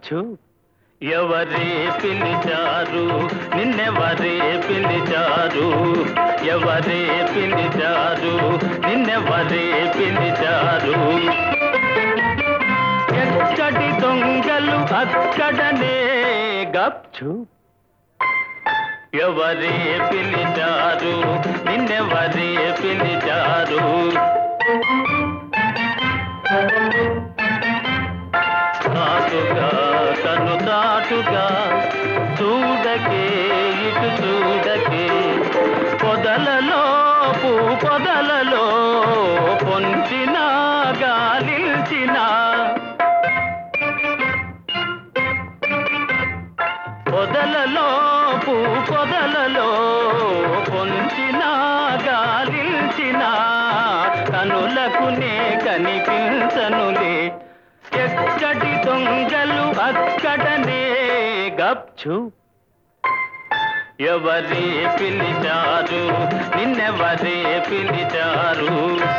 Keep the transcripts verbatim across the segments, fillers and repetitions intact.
గప్చు ఎవరే పిలిచారు నిన్నెవరే పిలిచారు ఎవరే పిలిచారు నిన్నెవరే పిలిచారు ఎక్కడి దొంగలు అక్కడనే గప్చు ఎవరే పిలిచారు నిన్నెవరే పిలిచారు తాటుగా తను తాటుగా చూడకే ఇటు చూడకే పొదలలో పూ పొదలలో పొంచిన గాలించిన పొదలలో పూ పొదలలో పొంచిన గాలించిన కనులకునే కనిపించనులే ఎక్కడి దొంగలు అక్కడనే గప్చు ఎవరే పిలిచారు నిన్నెవరే పిలిచారు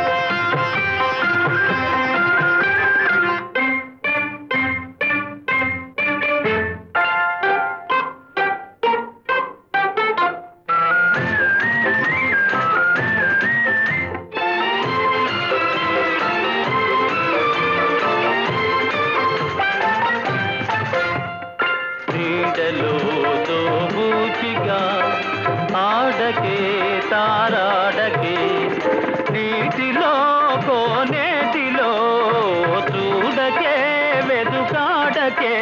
నీడలో దోబూచిగా ఆడకే తారాడకే నీటిలో కోనేటిలో చూడకే వెదుకాడకే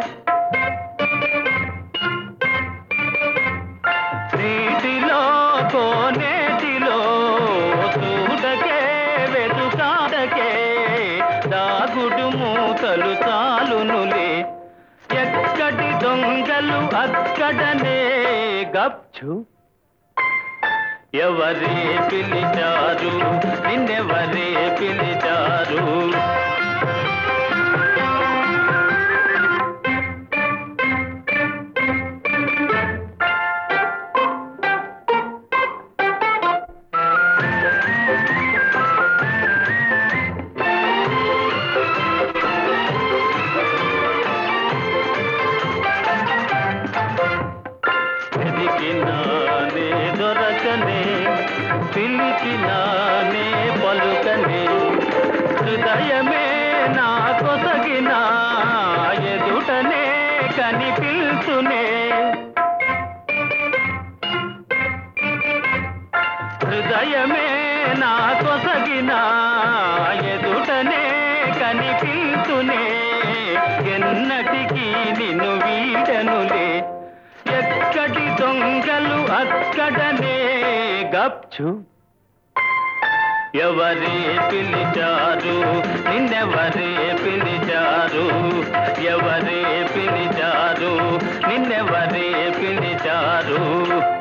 నీటిలో కోనేటిలో చూడకే వెదుకాడకే దాగుడు మూతలు చాలునులే ఎక్కడి దొంగలు అక్కడనే గప్చు ఎవరే పిలిచారు నిన్నెవరే పిలిచారు వెతికినానే దొరకనే పిలిచినానే పలుకనే హృదయమే నా కొసగిన ఎదుటనే కనిపిల్చునే హృదయమే నా కొసగిన ఎదుటనే కనిపిల్చునే ఎన్నటికీ నిన్ను వీడనులే ఎక్కడి దొంగలు అక్కడనే గప్చు ఎవరే పిలిచారు నిన్నెవరే పిలిచారు ఎవరే పిలిచారు నిన్నెవరే పిలిచారు